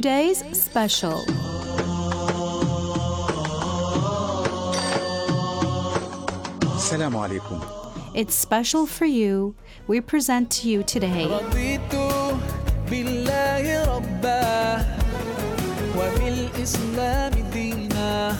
today's special. Assalamu alaikum. It's special for you. We present to you today رضيت بالله ربا وبالإسلام دينا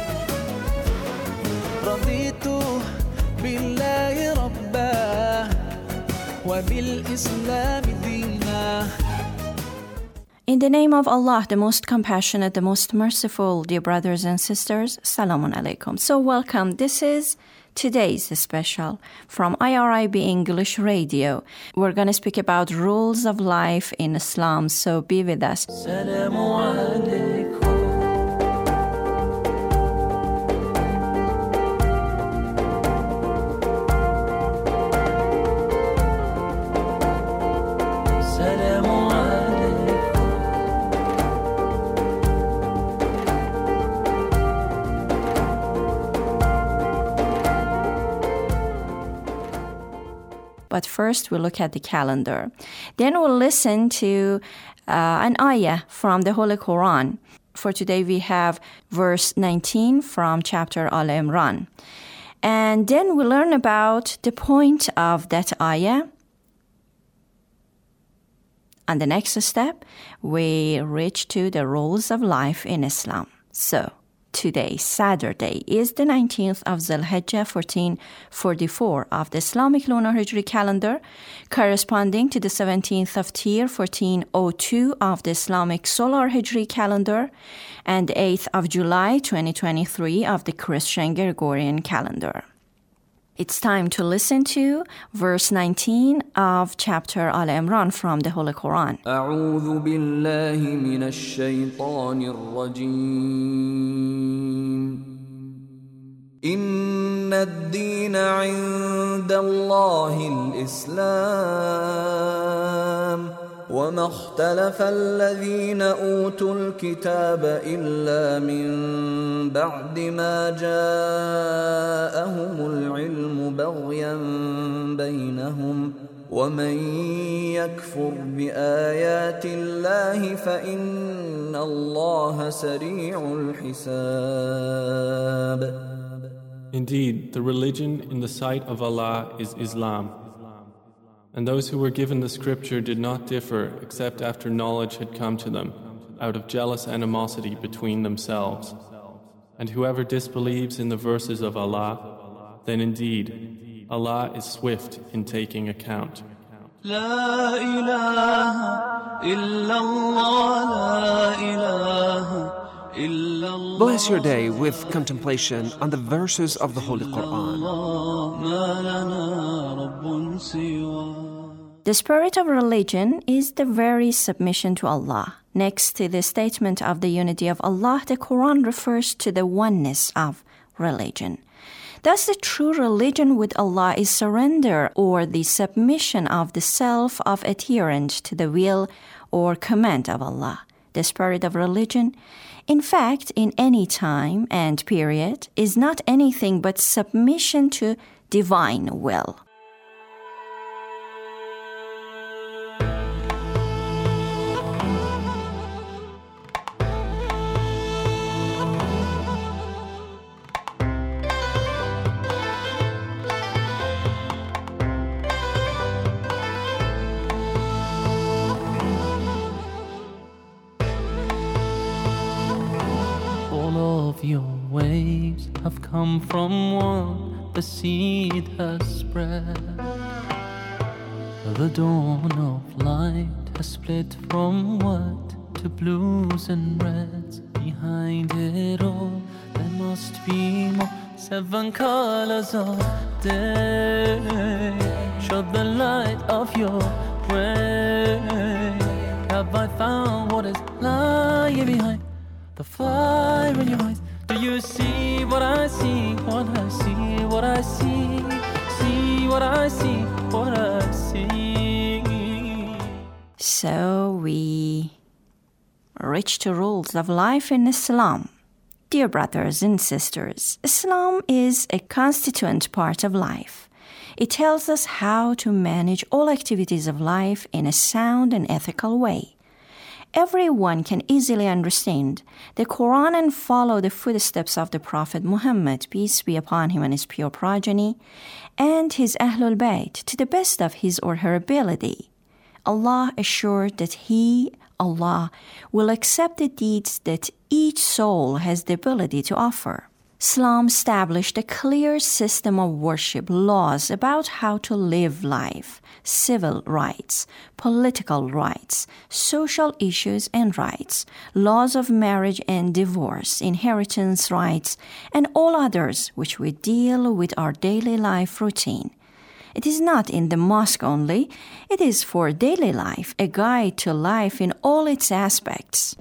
رضيت بالله ربا وبالإسلام دينا. In the name of Allah, the most compassionate, the most merciful, dear brothers and sisters, Salamun alaikum. So welcome. This is today's special from IRIB English Radio. We're going to speak about rules of life in Islam, so be with us. سلام عليكم. سلام عليكم. But first, we'll look at the calendar. Then we'll listen to an ayah from the Holy Quran. For today, we have verse 19 from chapter Al Imran. And then we'll learn about the point of that ayah. On the next step, we reach to the rules of life in Islam. So, today, Saturday, is the 19th of Zulhijjah, 1444 of the Islamic Lunar Hijri calendar, corresponding to the 17th of Tir, 1402 of the Islamic Solar Hijri calendar, and 8th of July, 2023 of the Christian Gregorian calendar. It's time to listen to verse 19 of chapter Al Imran from the Holy Quran. أعوذ بالله من الشيطان الرجيم. إن الدين عند الله الإسلام وما اختلف الذين أوتوا الكتاب إلا من بعد ما جاءهم العلم بغيا بينهم ومن يكفر بآيات الله فإن الله سريع الحساب. Indeed, the religion in the sight of Allah is Islam. And those who were given the scripture did not differ except after knowledge had come to them, out of jealous animosity between themselves. And whoever disbelieves in the verses of Allah, then indeed Allah is swift in taking account. لا إله إلا الله لا إله إلا الله. Bless your day with contemplation on the verses of the Holy Quran. ما لنا رب سواه. The spirit of religion is the very submission to Allah. Next to the statement of the unity of Allah, the Quran refers to the oneness of religion. Thus, the true religion with Allah is surrender or the submission of the self of adherent to the will or command of Allah. The spirit of religion, in fact, in any time and period, is not anything but submission to divine will. Your waves have come from one, the seed has spread. The dawn of light has split from white to blues and reds. Behind it all, there must be more. 7 colors of day. Show the light of your way. Have I found what is lying behind the fire in your eyes? Do you see what I see? What I see, what I see. See what I see, what I see. So we reach to rules of life in Islam. Dear brothers and sisters, Islam is a constituent part of life. It tells us how to manage all activities of life in a sound and ethical way. everyone can easily understand the Quran and follow the footsteps of the Prophet Muhammad, peace be upon him and his pure progeny, and his Ahlul Bayt to the best of his or her ability. Allah assured that He, Allah, will accept the deeds that each soul has the ability to offer. Islam established a clear system of worship, laws about how to live life, civil rights, political rights, social issues and rights, laws of marriage and divorce, inheritance rights, and all others which we deal with our daily life routine. It is not in the mosque only, it is for daily life, a guide to life in all its aspects.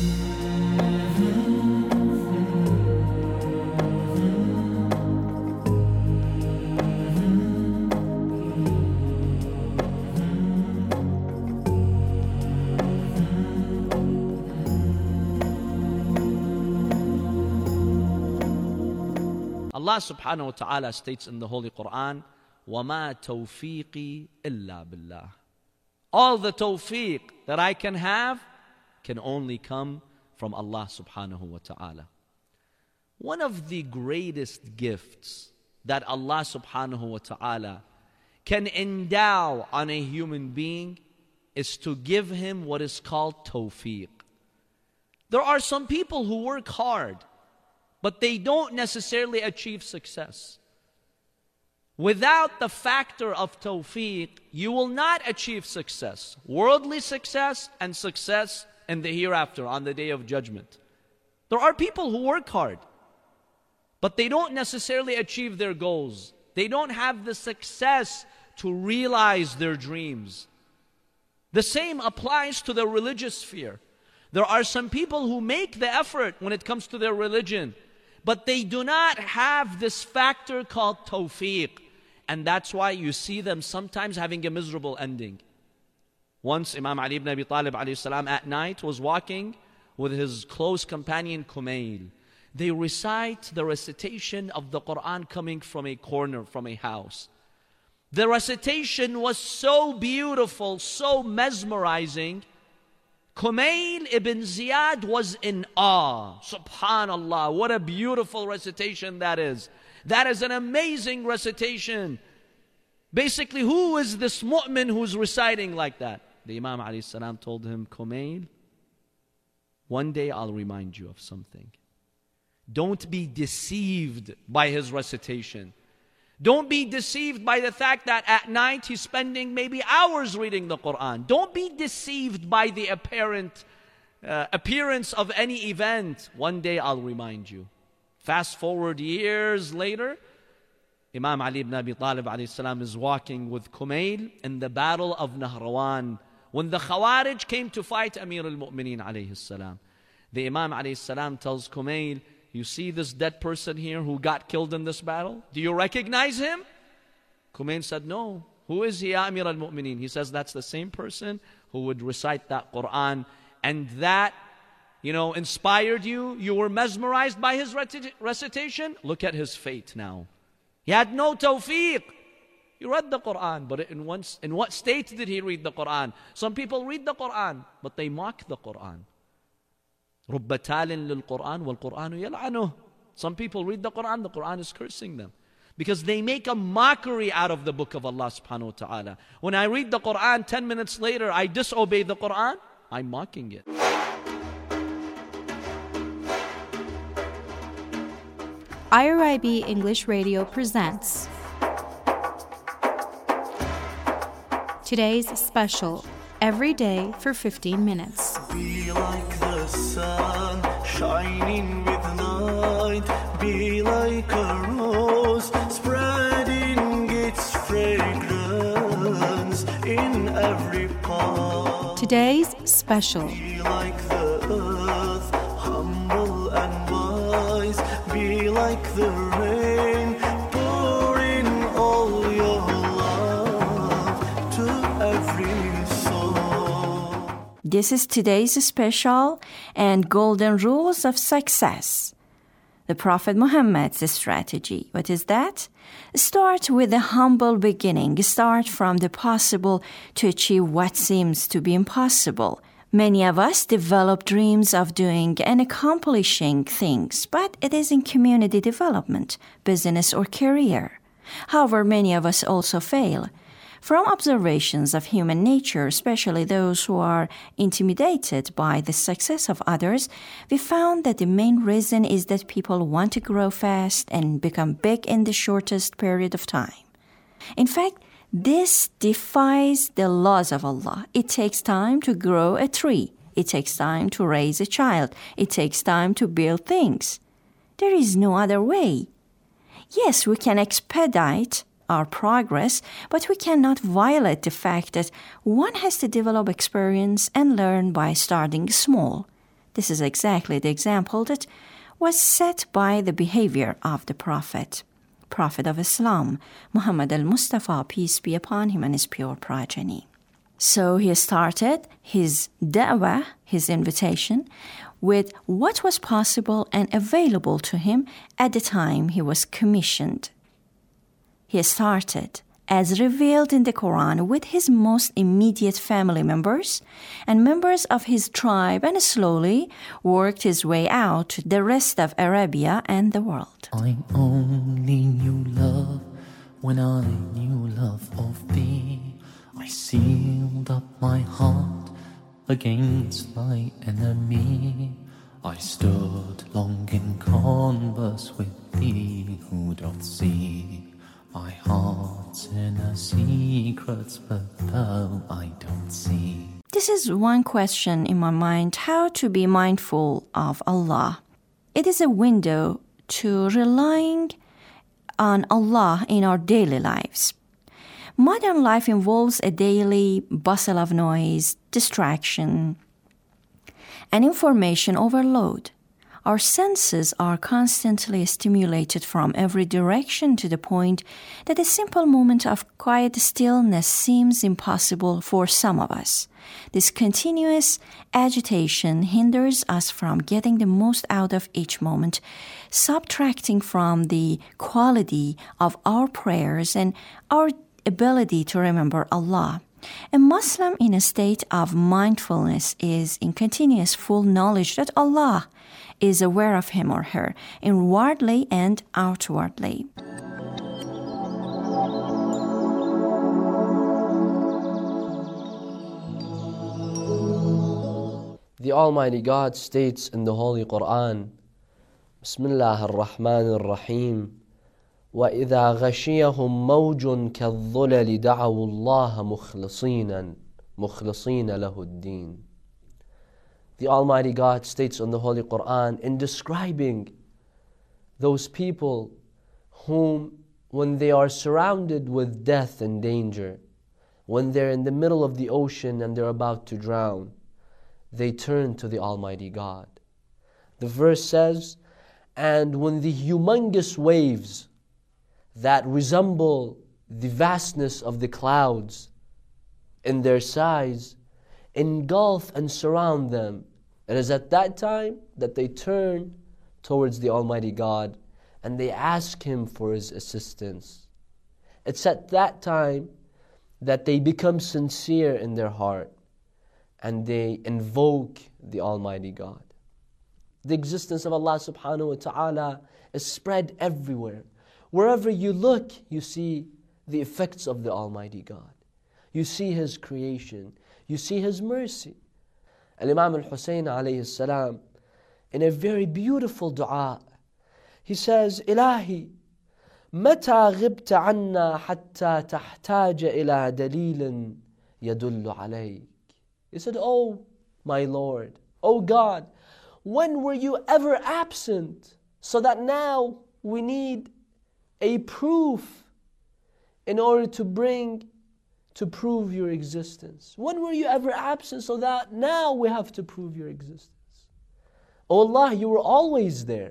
Allah subhanahu wa ta'ala states in the Holy Quran, وَمَا تَوْفِيقِي إِلَّا بِاللَّهِ. All the tawfiq that I can have can only come from Allah subhanahu wa ta'ala. One of the greatest gifts that Allah subhanahu wa ta'ala can endow on a human being is to give him what is called tawfiq. There are some people who work hard, but they don't necessarily achieve success. Without the factor of tawfiq, you will not achieve success, worldly success and success in the hereafter on the day of judgment. There are people who work hard, but they don't necessarily achieve their goals. They don't have the success to realize their dreams. The same applies to the religious sphere. There are some people who make the effort when it comes to their religion, but they do not have this factor called tawfiq. And that's why you see them sometimes having a miserable ending. Once Imam Ali ibn Abi Talib alayhi salam at night was walking with his close companion Kumail. They recite the recitation of the Quran coming from a corner, from a house. The recitation was so beautiful, so mesmerizing. Kumail ibn Ziyad was in awe. Subhanallah, what a beautiful recitation that is. That is an amazing recitation. Basically, who is this mu'min who's reciting like that? The Imam alayhi salam told him, Kumail, one day I'll remind you of something. Don't be deceived by his recitation. Don't be deceived by the fact that at night he's spending maybe hours reading the Quran. Don't be deceived by the apparent appearance of any event. One day I'll remind you. Fast forward years later, Imam Ali ibn Abi Talib alayhi salam is walking with Kumail in the battle of Nahrawan. When the Khawarij came to fight Amir al-Mu'mineen alayhi salam, the Imam alayhi salam tells Kumail, you see this dead person here who got killed in this battle? Do you recognize him? Kumail said, no. Who is he, Amir al-Mu'mineen? He says, that's the same person who would recite that Quran, and that inspired you. You were mesmerized by his recitation. Look at his fate now. He had no tawfiq. He read the Quran, but in what state did he read the Quran? Some people read the Quran, but they mock the Quran. رُبَّ تَالٍ لِلْقُرْآنِ وَالْقُرْآنُ يَلْعَنُهُ. Some people read the Quran is cursing them. Because they make a mockery out of the book of Allah subhanahu wa ta'ala. When I read the Quran, 10 minutes later, I disobey the Quran, I'm mocking it. IRIB English Radio presents today's special, Every Day for 15 Minutes. Be like the sun, shining with light. Be like a rose, spreading its fragrance in every part. Today's special. Be like the earth, humble and wise. Be like the rain, pouring all your love to every soul. This is today's special and golden rules of success. The Prophet Muhammad's strategy. What is that? Start with a humble beginning. Start from the possible to achieve what seems to be impossible. Many of us develop dreams of doing and accomplishing things, but it is in community development, business, or career. However, many of us also fail. From observations of human nature, especially those who are intimidated by the success of others, we found that the main reason is that people want to grow fast and become big in the shortest period of time. In fact, this defies the laws of Allah. It takes time to grow a tree. It takes time to raise a child. It takes time to build things. There is no other way. Yes, we can expedite our progress, but we cannot violate the fact that one has to develop experience and learn by starting small. This is exactly the example that was set by the behavior of the Prophet of Islam, Muhammad al-Mustafa, peace be upon him and his pure progeny. So he started his da'wah, his invitation, with what was possible and available to him at the time he was commissioned. He started, as revealed in the Quran, with his most immediate family members and members of his tribe, and slowly worked his way out to the rest of Arabia and the world. I only knew love when I knew love of thee. I sealed up my heart against my enemy. I stood long in converse with thee who doth see my heart's inner secrets, but thou I don't see. This is one question in my mind, how to be mindful of Allah. It is a window to relying on Allah in our daily lives. Modern life involves a daily bustle of noise, distraction, and information overload. Our senses are constantly stimulated from every direction to the point that a simple moment of quiet stillness seems impossible for some of us. This continuous agitation hinders us from getting the most out of each moment, subtracting from the quality of our prayers and our ability to remember Allah. A Muslim in a state of mindfulness is in continuous full knowledge that Allah is aware of him or her, inwardly and outwardly. The Almighty God states in the Holy Quran, Bismillah ar-Rahman ar-Rahim, وَإِذَا غَشِيَهُمْ مَوْجٌ كَالظُّلَلِ دَعَوُوا اللَّهَ مُخْلِصِينَ لَهُ الدِّينَ. The Almighty God states in the Holy Quran in describing those people whom, when they are surrounded with death and danger, when they're in the middle of the ocean and they're about to drown, they turn to the Almighty God. The verse says, and when the humongous waves that resemble the vastness of the clouds in their size engulf and surround them, it is at that time that they turn towards the Almighty God and they ask Him for His assistance. It's at that time that they become sincere in their heart and they invoke the Almighty God. The existence of Allah subhanahu wa ta'ala is spread everywhere. Wherever you look, you see the effects of the Almighty God. You see His creation. You see His mercy. Al-Imam al-Hussein alayhi salam, in a very beautiful dua, he says, Ilahi, متى غبت عنا حتى تحتاج إلى دليل يدل عليك. He said, Oh my Lord, Oh God, when were you ever absent so that now we need a proof in order to prove your existence? When were you ever absent so that now we have to prove your existence? Oh Allah, you were always there.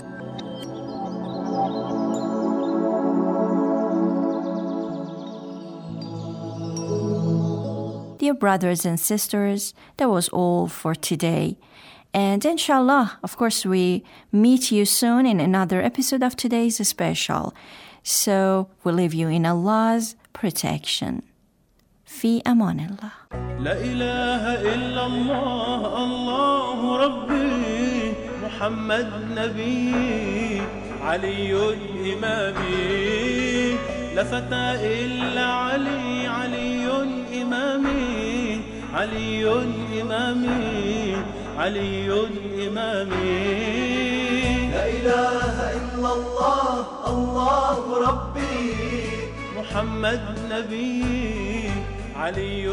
Dear brothers and sisters, that was all for today. And inshallah, of course, we meet you soon in another episode of today's special. So we'll leave you in Allah's protection. Fi amanillah. لا إله إلا الله الله ربي محمد نبي علي إمامي لا فتى إلا علي علي إمامي علي إمامي علي إمامي لا إله إلا الله الله ربي محمد نبي علي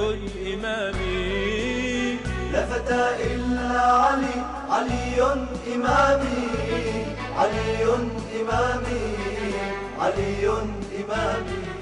إمامي لا فتى إلا علي علي إمامي علي إمامي علي إمامي